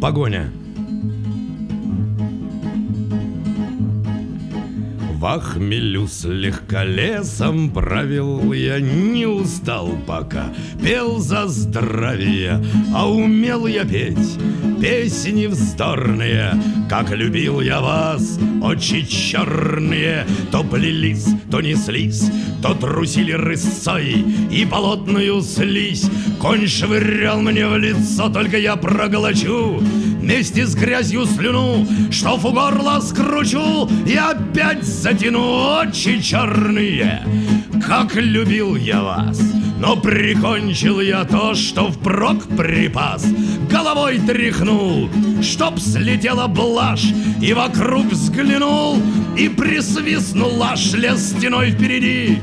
Погоня. В хмелю слегка лесом правил я, не устал пока, пел за здравие, а умел я петь песни вздорные, как любил я вас, очи черные, то плелись, то неслись, то трусили рысцой и болотную слизь. Конь швырял мне в лицо, только я проглочу вместе с грязью слюну, что в горло скручу и опять затяну. Очи черные, как любил я вас, но прикончил я то, что впрок припас. Головой тряхнул, чтоб слетела блажь, и вокруг взглянул, и присвистнул аж лес стеной впереди.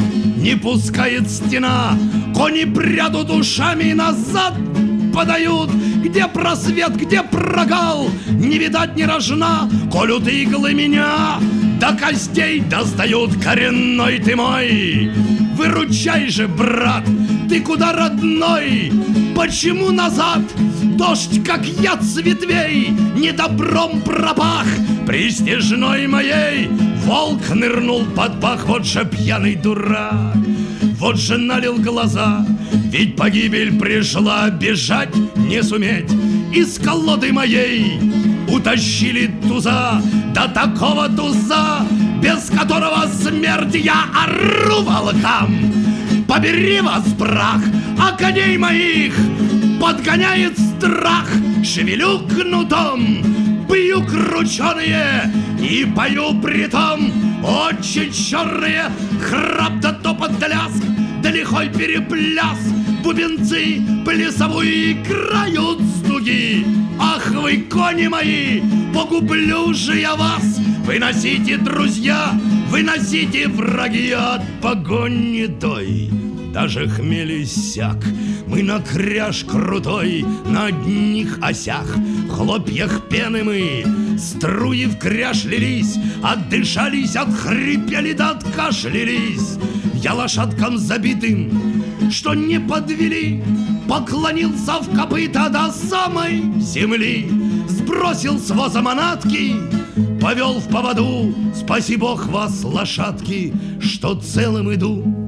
Не пускает стена, кони прядут ушами назад подают. Где просвет, где прогал, не видать ни рожна, колют иглы меня, до костей достают. Коренной ты мой, выручай же, брат, ты куда, родной? Почему назад? Дождь, как яд с ветвей, недобром пропах. Престижной моей волк нырнул под пах. Вот же пьяный дурак, вот же налил глаза, ведь погибель пришла, бежать не суметь. Из колоды моей утащили туза, до такого туза, без которого смерть. Я ору волкам: побери вас, прах, а коней моих подгоняет страх. Шевелю кнутом, бью крученые и пою притом. Очи черные, храп да топот да лязг, да лихой перепляс. Бубенцы плясовую играют с дуги. Ах вы, кони мои, погублю же я вас. Выносите, друзья, выносите, враги, от погони той. Даже хмель иссяк, мы на кряж крутой, на одних осях, в хлопьях пены мы, струи в кряж лились, отдышались, отхрипели да откашлялись. Я лошадкам забитым, что не подвели, поклонился в копыта до самой земли, сбросил с воза манатки, повел в поводу. Спаси Бог вас, лошадки, что целым иду.